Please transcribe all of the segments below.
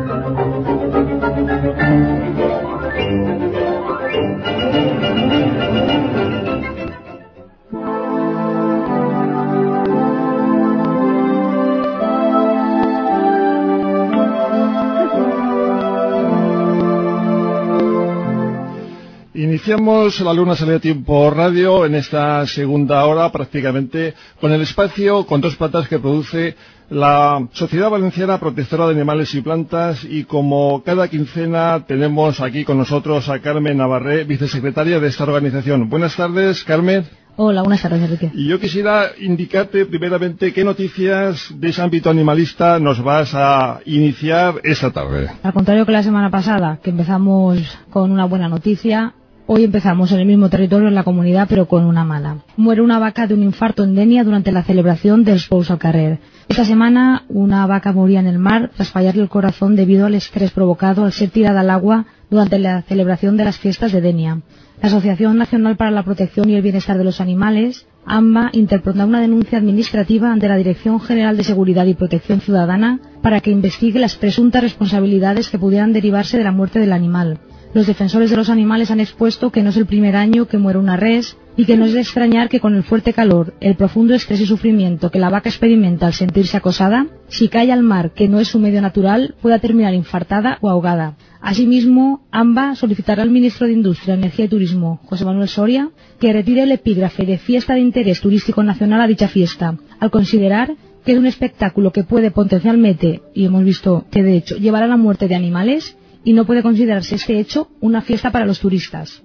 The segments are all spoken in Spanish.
Iniciamos La Luna Sale a Tiempo Radio en esta segunda hora, prácticamente, con el espacio con dos patas que produce la Sociedad Valenciana Protectora de Animales y Plantas, y como cada quincena tenemos aquí con nosotros a Carmen Navarré, vicesecretaria de esta organización. Buenas tardes, Carmen. Hola, buenas tardes, Enrique. Y yo quisiera indicarte primeramente qué noticias de ese ámbito animalista nos vas a iniciar esta tarde. Al contrario que la semana pasada, que empezamos con una buena noticia, hoy empezamos en el mismo territorio, en la comunidad, pero con una mala. Muere una vaca de un infarto en Denia durante la celebración del Pous al Carrer. Esta semana una vaca moría en el mar tras fallarle el corazón debido al estrés provocado al ser tirada al agua durante la celebración de las fiestas de Denia. La Asociación Nacional para la Protección y el Bienestar de los Animales, ANBA, interpondrá una denuncia administrativa ante la Dirección General de Seguridad y Protección Ciudadana para que investigue las presuntas responsabilidades que pudieran derivarse de la muerte del animal. Los defensores de los animales han expuesto que no es el primer año que muere una res y que no es de extrañar que con el fuerte calor, el profundo estrés y sufrimiento que la vaca experimenta al sentirse acosada, si cae al mar, que no es su medio natural, pueda terminar infartada o ahogada. Asimismo, ANBA solicitará al ministro de Industria, Energía y Turismo, José Manuel Soria, que retire el epígrafe de Fiesta de Interés Turístico Nacional a dicha fiesta, al considerar que es un espectáculo que puede potencialmente, y hemos visto que de hecho, llevar a la muerte de animales, y no puede considerarse este hecho una fiesta para los turistas.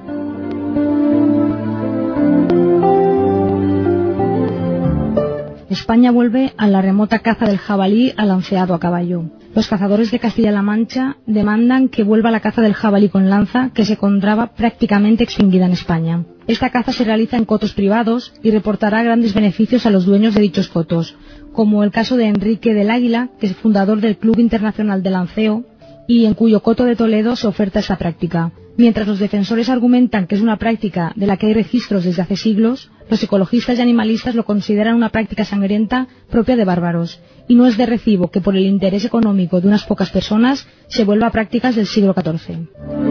España vuelve a la remota caza del jabalí alanceado a caballo. Los cazadores de Castilla-La Mancha demandan que vuelva la caza del jabalí con lanza, que se encontraba prácticamente extinguida en España. Esta caza se realiza en cotos privados y reportará grandes beneficios a los dueños de dichos cotos, como el caso de Enrique del Águila, que es fundador del Club Internacional de Lanceo, y en cuyo coto de Toledo se oferta esta práctica. Mientras los defensores argumentan que es una práctica de la que hay registros desde hace siglos, los ecologistas y animalistas lo consideran una práctica sangrienta propia de bárbaros, y no es de recibo que por el interés económico de unas pocas personas se vuelva a prácticas del siglo XIV.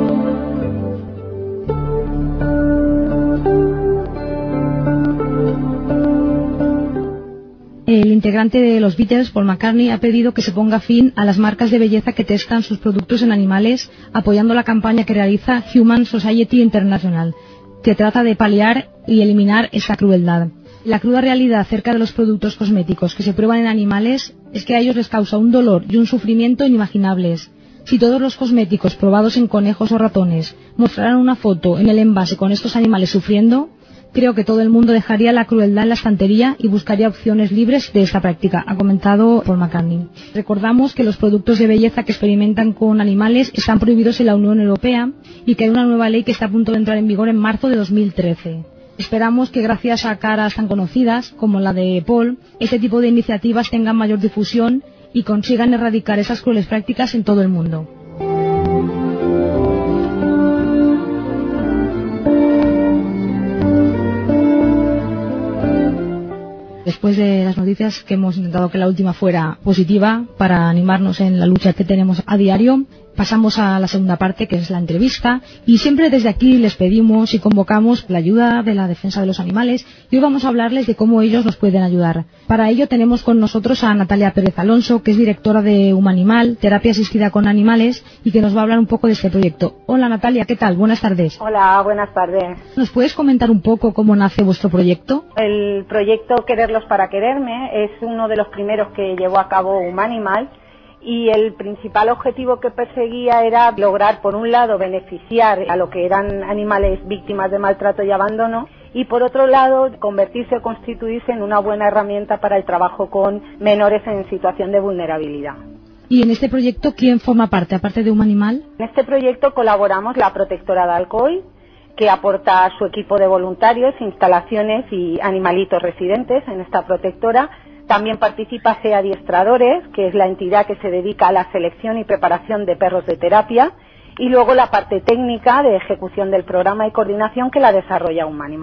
El integrante de los Beatles, Paul McCartney, ha pedido que se ponga fin a las marcas de belleza que testan sus productos en animales, apoyando la campaña que realiza Human Society International, que trata de paliar y eliminar esta crueldad. La cruda realidad acerca de los productos cosméticos que se prueban en animales es que a ellos les causa un dolor y un sufrimiento inimaginables. Si todos los cosméticos probados en conejos o ratones mostraran una foto en el envase con estos animales sufriendo, creo que todo el mundo dejaría la crueldad en la estantería y buscaría opciones libres de esta práctica, ha comentado Paul McCartney. Recordamos que los productos de belleza que experimentan con animales están prohibidos en la Unión Europea y que hay una nueva ley que está a punto de entrar en vigor en marzo de 2013. Esperamos que gracias a caras tan conocidas como la de Paul, este tipo de iniciativas tengan mayor difusión y consigan erradicar esas crueles prácticas en todo el mundo. Después de las noticias, que hemos intentado que la última fuera positiva para animarnos en la lucha que tenemos a diario, pasamos a la segunda parte, que es la entrevista, y siempre desde aquí les pedimos y convocamos la ayuda de la defensa de los animales, y hoy vamos a hablarles de cómo ellos nos pueden ayudar. Para ello tenemos con nosotros a Natalia Pérez Alonso, que es directora de Humanimal, terapia asistida con animales, y que nos va a hablar un poco de este proyecto. Hola Natalia, ¿qué tal? Buenas tardes. Hola, buenas tardes. ¿Nos puedes comentar un poco cómo nace vuestro proyecto? El proyecto Quererlos para Quererme es uno de los primeros que llevó a cabo Humanimal, y el principal objetivo que perseguía era lograr, por un lado, beneficiar a lo que eran animales víctimas de maltrato y abandono, y por otro lado, convertirse o constituirse en una buena herramienta para el trabajo con menores en situación de vulnerabilidad. ¿Y en este proyecto quién forma parte, aparte de Humanimal? En este proyecto colaboramos la Protectora de Alcoy, que aporta su equipo de voluntarios, instalaciones y animalitos residentes en esta protectora. También participa CE Adiestradores, que es la entidad que se dedica a la selección y preparación de perros de terapia, y luego la parte técnica de ejecución del programa y coordinación que la desarrolla Humanimal.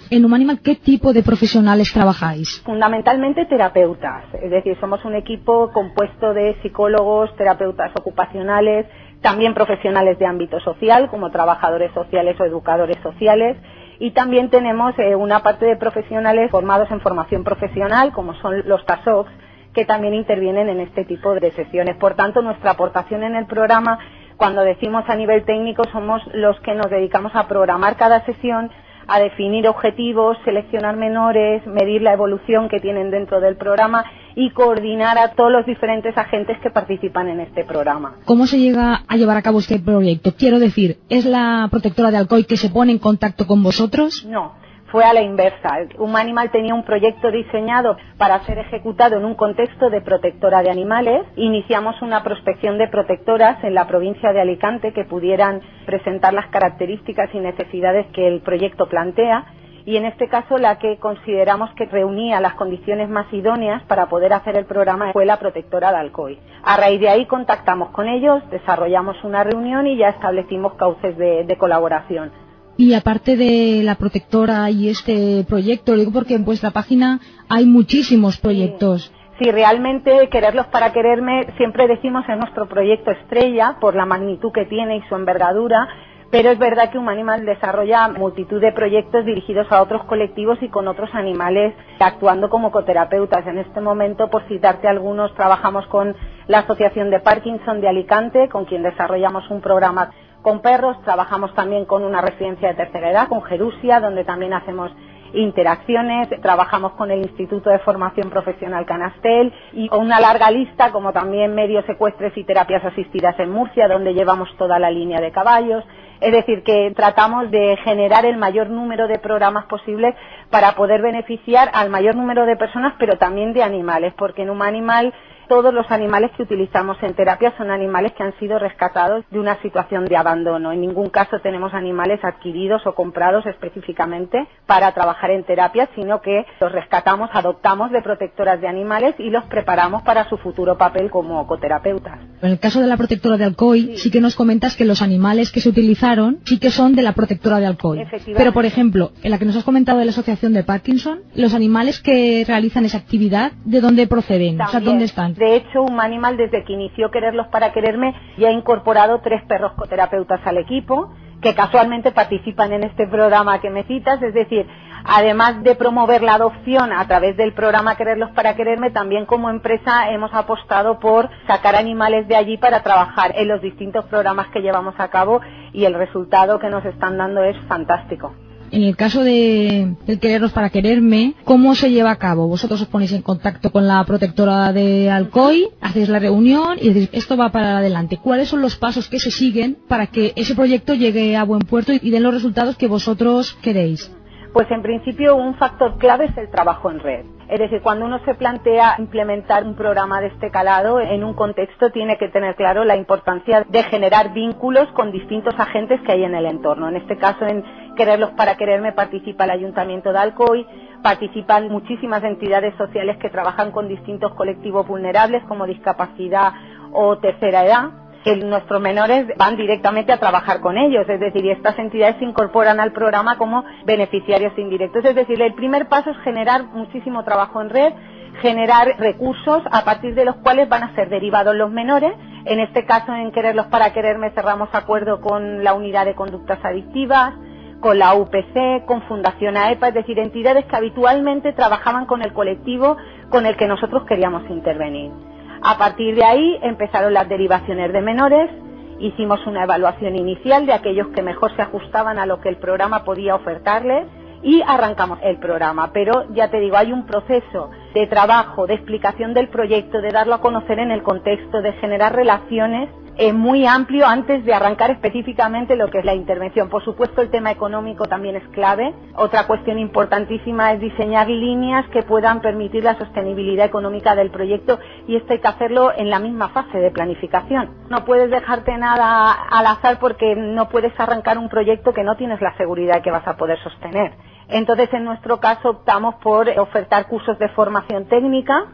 En Humanimal, ¿qué tipo de profesionales trabajáis? Fundamentalmente terapeutas, es decir, somos un equipo compuesto de psicólogos, terapeutas ocupacionales, también profesionales de ámbito social, como trabajadores sociales o educadores sociales, y también tenemos una parte de profesionales formados en formación profesional, como son los TASOCs, que también intervienen en este tipo de sesiones. Por tanto, nuestra aportación en el programa, cuando decimos a nivel técnico, somos los que nos dedicamos a programar cada sesión, a definir objetivos, seleccionar menores, medir la evolución que tienen dentro del programa y coordinar a todos los diferentes agentes que participan en este programa. ¿Cómo se llega a llevar a cabo este proyecto? Quiero decir, ¿es la protectora de Alcoy que se pone en contacto con vosotros? No, fue a la inversa. Humanimal tenía un proyecto diseñado para ser ejecutado en un contexto de protectora de animales. Iniciamos una prospección de protectoras en la provincia de Alicante que pudieran presentar las características y necesidades que el proyecto plantea, y en este caso la que consideramos que reunía las condiciones más idóneas para poder hacer el programa fue la protectora de Alcoy. A raíz de ahí contactamos con ellos, desarrollamos una reunión y ya establecimos cauces de colaboración. Y aparte de la protectora y este proyecto, lo digo porque en vuestra página hay muchísimos proyectos. Sí, realmente Quererlos para Quererme siempre decimos es nuestro proyecto estrella por la magnitud que tiene y su envergadura, pero es verdad que Humanimal desarrolla multitud de proyectos dirigidos a otros colectivos y con otros animales, actuando como coterapeutas. En este momento, por citarte algunos, trabajamos con la Asociación de Parkinson de Alicante, con quien desarrollamos un programa con perros. Trabajamos también con una residencia de tercera edad, con Gerusia, donde también hacemos interacciones. Trabajamos con el Instituto de Formación Profesional Canastel y una larga lista, como también medios ecuestres y terapias asistidas en Murcia, donde llevamos toda la línea de caballos. Es decir, que tratamos de generar el mayor número de programas posibles para poder beneficiar al mayor número de personas, pero también de animales, porque en Humanimal todos los animales que utilizamos en terapia son animales que han sido rescatados de una situación de abandono. En ningún caso tenemos animales adquiridos o comprados específicamente para trabajar en terapia, sino que los rescatamos, adoptamos de protectoras de animales y los preparamos para su futuro papel como coterapeutas. En el caso de la protectora de Alcoy, sí que nos comentas que los animales que se utilizaron sí que son de la protectora de Alcoy. Pero, por ejemplo, en la que nos has comentado de la Asociación de Parkinson, los animales que realizan esa actividad, ¿de dónde proceden? También, o sea, ¿dónde están? De hecho, Humanimal, desde que inició Quererlos para Quererme, ya ha incorporado 3 perros coterapeutas al equipo, que casualmente participan en este programa que me citas. Es decir, además de promover la adopción a través del programa Quererlos para Quererme, también como empresa hemos apostado por sacar animales de allí para trabajar en los distintos programas que llevamos a cabo, y el resultado que nos están dando es fantástico. En el caso del Quererlos para Quererme, ¿cómo se lleva a cabo? Vosotros os ponéis en contacto con la protectora de Alcoy, hacéis la reunión y decís, esto va para adelante. ¿Cuáles son los pasos que se siguen para que ese proyecto llegue a buen puerto y den los resultados que vosotros queréis? Pues en principio un factor clave es el trabajo en red. Es decir, cuando uno se plantea implementar un programa de este calado en un contexto, tiene que tener claro la importancia de generar vínculos con distintos agentes que hay en el entorno. En este caso, en Quererlos para Quererme participa el Ayuntamiento de Alcoy, participan muchísimas entidades sociales que trabajan con distintos colectivos vulnerables como discapacidad o tercera edad, que nuestros menores van directamente a trabajar con ellos, es decir, y estas entidades se incorporan al programa como beneficiarios indirectos. Es decir, el primer paso es generar muchísimo trabajo en red, generar recursos a partir de los cuales van a ser derivados los menores. En este caso, en Quererlos para Quererme cerramos acuerdo con la Unidad de Conductas Adictivas, con la UPC, con Fundación AEPA, es decir, entidades que habitualmente trabajaban con el colectivo con el que nosotros queríamos intervenir. A partir de ahí empezaron las derivaciones de menores, hicimos una evaluación inicial de aquellos que mejor se ajustaban a lo que el programa podía ofertarles y arrancamos el programa. Pero ya te digo, hay un proceso de trabajo, de explicación del proyecto, de darlo a conocer en el contexto, de generar relaciones muy amplio antes de arrancar específicamente lo que es la intervención. Por supuesto, el tema económico también es clave. Otra cuestión importantísima es diseñar líneas que puedan permitir la sostenibilidad económica del proyecto, y esto hay que hacerlo en la misma fase de planificación. No puedes dejarte nada al azar porque no puedes arrancar un proyecto que no tienes la seguridad de que vas a poder sostener. Entonces, en nuestro caso, optamos por ofertar cursos de formación técnica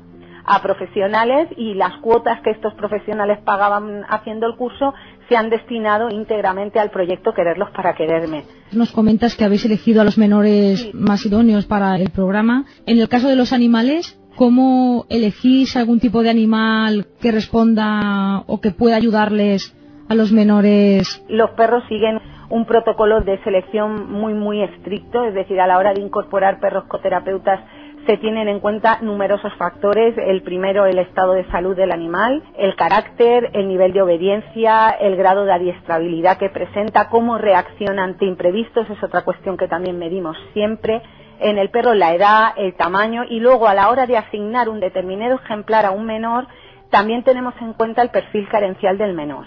a profesionales y las cuotas que estos profesionales pagaban haciendo el curso se han destinado íntegramente al proyecto Quererlos para Quererme. Nos comentas que habéis elegido a los menores más idóneos para el programa. En el caso de los animales, ¿cómo elegís algún tipo de animal que responda o que pueda ayudarles a los menores? Los perros siguen un protocolo de selección muy estricto, es decir, a la hora de incorporar perros coterapeutas se tienen en cuenta numerosos factores. El primero, el estado de salud del animal, el carácter, el nivel de obediencia, el grado de adiestrabilidad que presenta, cómo reacciona ante imprevistos, es otra cuestión que también medimos siempre. En el perro la edad, el tamaño, y luego a la hora de asignar un determinado ejemplar a un menor, también tenemos en cuenta el perfil carencial del menor.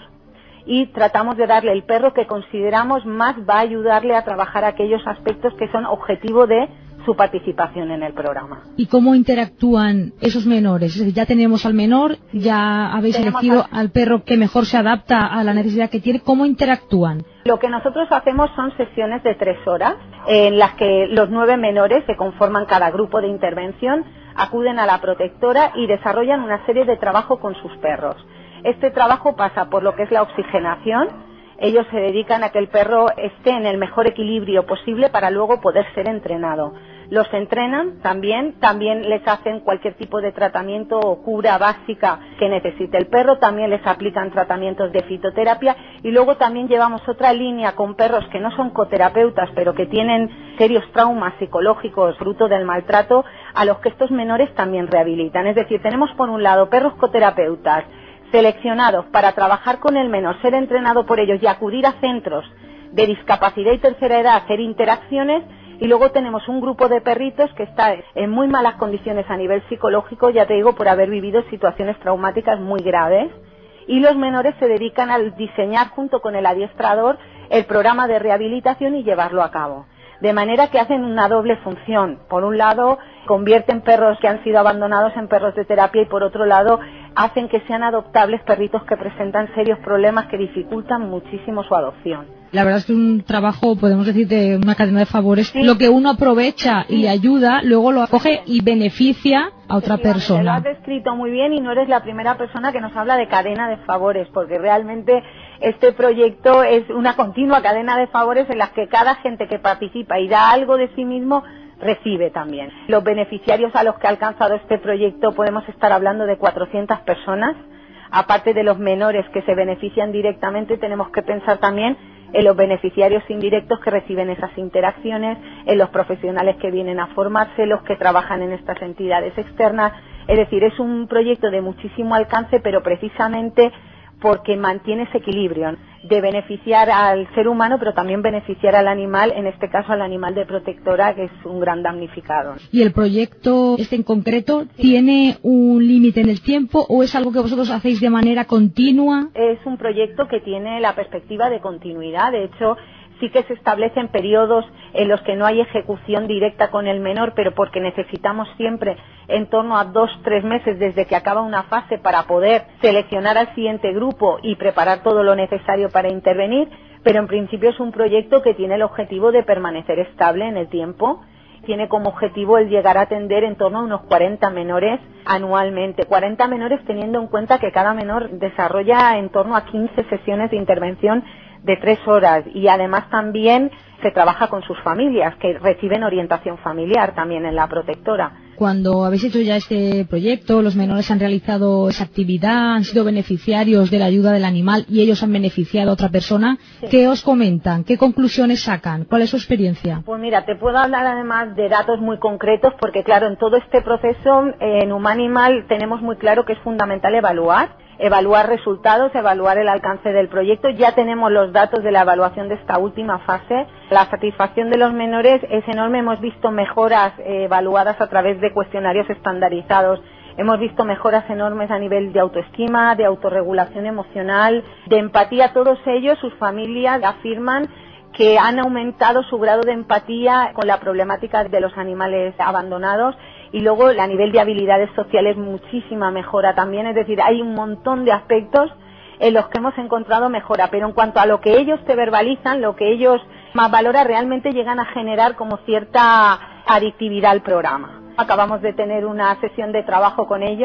Y tratamos de darle el perro que consideramos más va a ayudarle a trabajar aquellos aspectos que son objetivo de su participación en el programa. ¿Y cómo interactúan esos menores? Es decir, ya tenemos al menor, ya habéis elegido al perro que mejor se adapta a la necesidad que tiene. ¿Cómo interactúan? Lo que nosotros hacemos son sesiones de 3 horas en las que los 9 menores que conforman cada grupo de intervención acuden a la protectora y desarrollan una serie de trabajo con sus perros. Este trabajo pasa por lo que es la oxigenación. Ellos se dedican a que el perro esté en el mejor equilibrio posible para luego poder ser entrenado. Los entrenan también les hacen cualquier tipo de tratamiento o cura básica que necesite el perro, también les aplican tratamientos de fitoterapia y luego también llevamos otra línea con perros que no son coterapeutas pero que tienen serios traumas psicológicos fruto del maltrato, a los que estos menores también rehabilitan. Es decir, tenemos por un lado perros coterapeutas seleccionados para trabajar con el menor, ser entrenado por ellos y acudir a centros de discapacidad y tercera edad a hacer interacciones, y luego tenemos un grupo de perritos que está en muy malas condiciones a nivel psicológico, ya te digo, por haber vivido situaciones traumáticas muy graves, y los menores se dedican a diseñar junto con el adiestrador el programa de rehabilitación y llevarlo a cabo. De manera que hacen una doble función. Por un lado, convierten perros que han sido abandonados en perros de terapia y por otro lado, hacen que sean adoptables perritos que presentan serios problemas que dificultan muchísimo su adopción. La verdad es que es un trabajo, podemos decir, de una cadena de favores. Sí. Lo que uno aprovecha y le ayuda, luego lo acoge y beneficia a otra persona. Lo has descrito muy bien y no eres la primera persona que nos habla de cadena de favores, porque realmente este proyecto es una continua cadena de favores en las que cada gente que participa y da algo de sí mismo recibe también. Los beneficiarios a los que ha alcanzado este proyecto podemos estar hablando de 400 personas. Aparte de los menores que se benefician directamente, tenemos que pensar también en los beneficiarios indirectos que reciben esas interacciones, en los profesionales que vienen a formarse, los que trabajan en estas entidades externas. Es decir, es un proyecto de muchísimo alcance, pero precisamente porque mantiene ese equilibrio de beneficiar al ser humano, pero también beneficiar al animal, en este caso al animal de protectora, que es un gran damnificado. ¿Y el proyecto este en concreto tiene un límite en el tiempo o es algo que vosotros hacéis de manera continua? Es un proyecto que tiene la perspectiva de continuidad. De hecho, sí que se establecen periodos en los que no hay ejecución directa con el menor, pero porque necesitamos siempre en torno a 2-3 meses desde que acaba una fase para poder seleccionar al siguiente grupo y preparar todo lo necesario para intervenir, pero en principio es un proyecto que tiene el objetivo de permanecer estable en el tiempo. Tiene como objetivo el llegar a atender en torno a unos 40 menores anualmente. 40 menores teniendo en cuenta que cada menor desarrolla en torno a 15 sesiones de intervención de 3 horas y además también se trabaja con sus familias que reciben orientación familiar también en la protectora. Cuando habéis hecho ya este proyecto, los menores han realizado esa actividad, han sido beneficiarios de la ayuda del animal y ellos han beneficiado a otra persona. Sí. ¿Qué os comentan? ¿Qué conclusiones sacan? ¿Cuál es su experiencia? Pues mira, te puedo hablar además de datos muy concretos porque claro, en todo este proceso en Humanimal tenemos muy claro que es fundamental evaluar resultados, evaluar el alcance del proyecto. Ya tenemos los datos de la evaluación de esta última fase. La satisfacción de los menores es enorme. Hemos visto mejoras evaluadas a través de cuestionarios estandarizados. Hemos visto mejoras enormes a nivel de autoestima, de autorregulación emocional, de empatía. Todos ellos, sus familias, afirman que han aumentado su grado de empatía con la problemática de los animales abandonados. Y luego a nivel de habilidades sociales muchísima mejora también, es decir, hay un montón de aspectos en los que hemos encontrado mejora, pero en cuanto a lo que ellos te verbalizan, lo que ellos más valoran, realmente llegan a generar como cierta adictividad al programa. Acabamos de tener una sesión de trabajo con ellos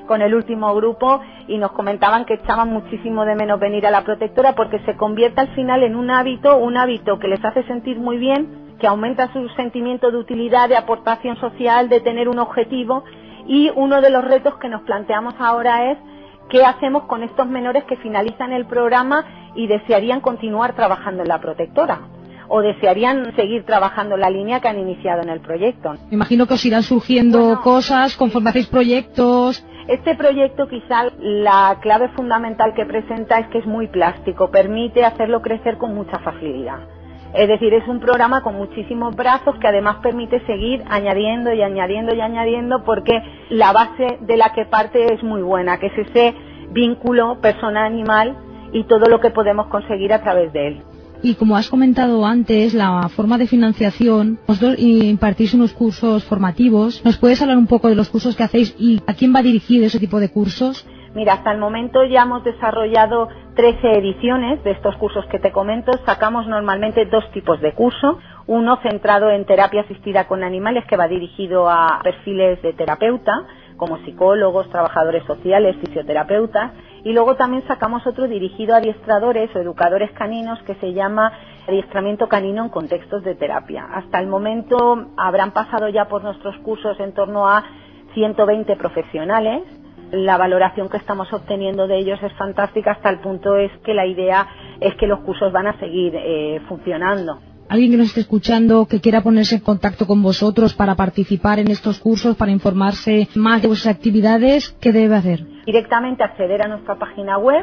con el último grupo y nos comentaban que echaban muchísimo de menos venir a la protectora porque se convierte al final en un hábito que les hace sentir muy bien, que aumenta su sentimiento de utilidad, de aportación social, de tener un objetivo. Y uno de los retos que nos planteamos ahora es qué hacemos con estos menores que finalizan el programa y desearían continuar trabajando en la protectora o desearían seguir trabajando en la línea que han iniciado en el proyecto. Me imagino que os irán surgiendo cosas conforme hacéis proyectos. Este proyecto quizá la clave fundamental que presenta es que es muy plástico, permite hacerlo crecer con mucha facilidad. Es decir, es un programa con muchísimos brazos que además permite seguir añadiendo y añadiendo y añadiendo porque la base de la que parte es muy buena, que es ese vínculo persona-animal y todo lo que podemos conseguir a través de él. Y como has comentado antes, la forma de financiación, vosotros impartís unos cursos formativos. ¿Nos puedes hablar un poco de los cursos que hacéis y a quién va dirigido ese tipo de cursos? Mira, hasta el momento ya hemos desarrollado 13 ediciones de estos cursos que te comento. Sacamos normalmente 2 tipos de curso. Uno centrado en terapia asistida con animales, que va dirigido a perfiles de terapeuta, como psicólogos, trabajadores sociales, fisioterapeutas. Y luego también sacamos otro dirigido a adiestradores o educadores caninos que se llama adiestramiento canino en contextos de terapia. Hasta el momento habrán pasado ya por nuestros cursos en torno a 120 profesionales. La valoración que estamos obteniendo de ellos es fantástica, hasta el punto es que la idea es que los cursos van a seguir funcionando. Alguien que nos esté escuchando, que quiera ponerse en contacto con vosotros para participar en estos cursos, para informarse más de vuestras actividades, ¿qué debe hacer? Directamente acceder a nuestra página web,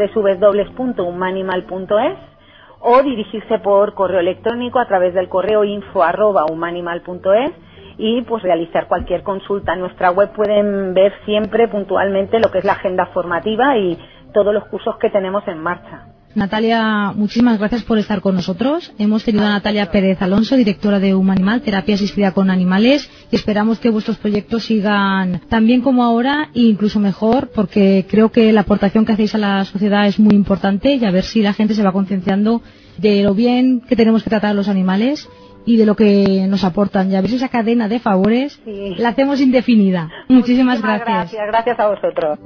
www.humanimal.es, o dirigirse por correo electrónico a través del correo info@humanimal.es y pues realizar cualquier consulta. En nuestra web pueden ver siempre puntualmente lo que es la agenda formativa y todos los cursos que tenemos en marcha. Natalia, muchísimas gracias por estar con nosotros. Hemos tenido a Natalia Pérez Alonso, directora de Humanimal, terapia asistida con animales, y esperamos que vuestros proyectos sigan tan bien como ahora e incluso mejor, porque creo que la aportación que hacéis a la sociedad es muy importante, y a ver si la gente se va concienciando de lo bien que tenemos que tratar a los animales y de lo que nos aportan. Y a ver si esa cadena de favores la hacemos indefinida. Muchísimas gracias. Gracias a vosotros.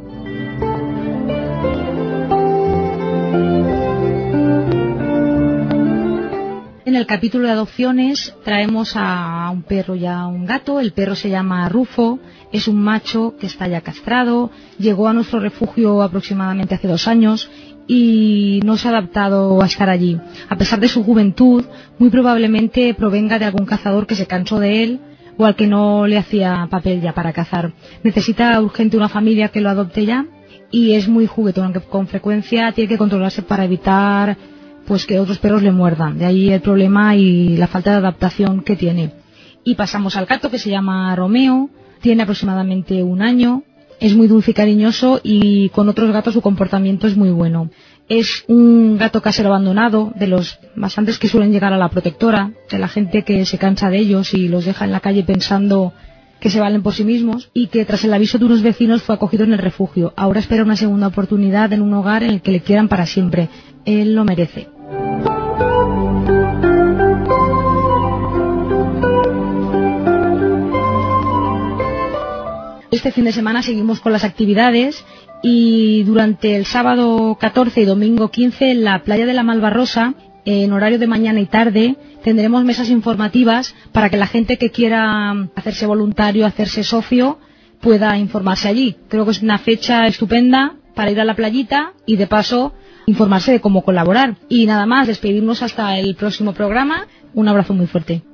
En el capítulo de adopciones traemos a un perro y a un gato. El perro se llama Rufo, es un macho que está ya castrado, llegó a nuestro refugio aproximadamente hace 2 años y no se ha adaptado a estar allí. A pesar de su juventud, muy probablemente provenga de algún cazador que se cansó de él o al que no le hacía papel ya para cazar. Necesita urgente una familia que lo adopte ya y es muy juguetón, aunque con frecuencia tiene que controlarse para evitar pues que otros perros le muerdan. De ahí el problema y la falta de adaptación que tiene. Y pasamos al gato, que se llama Romeo, tiene aproximadamente 1 año, es muy dulce y cariñoso y con otros gatos su comportamiento es muy bueno. Es un gato casero abandonado, de los bastantes que suelen llegar a la protectora, de la gente que se cansa de ellos y los deja en la calle pensando que se valen por sí mismos, y que tras el aviso de unos vecinos fue acogido en el refugio. Ahora espera una segunda oportunidad en un hogar en el que le quieran para siempre. Él lo merece. Este fin de semana seguimos con las actividades y durante el sábado 14 y domingo 15 en la playa de la Malvarrosa, en horario de mañana y tarde, tendremos mesas informativas para que la gente que quiera hacerse voluntario, hacerse socio, pueda informarse allí. Creo que es una fecha estupenda para ir a la playita y de paso informarse de cómo colaborar. Y nada más, despedirnos hasta el próximo programa. Un abrazo muy fuerte.